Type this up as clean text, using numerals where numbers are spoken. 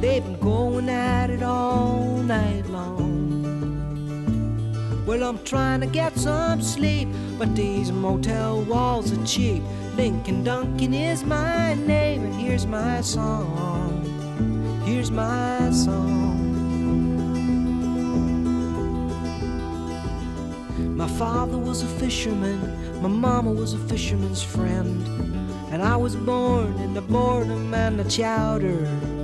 They've been going at it all night long. Well, I'm trying to get some sleep, but these motel walls are cheap. Lincoln Duncan is my name, and here's my song. Here's my song. My father was a fisherman, my mama was a fisherman's friend, and I was born in the boredom and the chowder.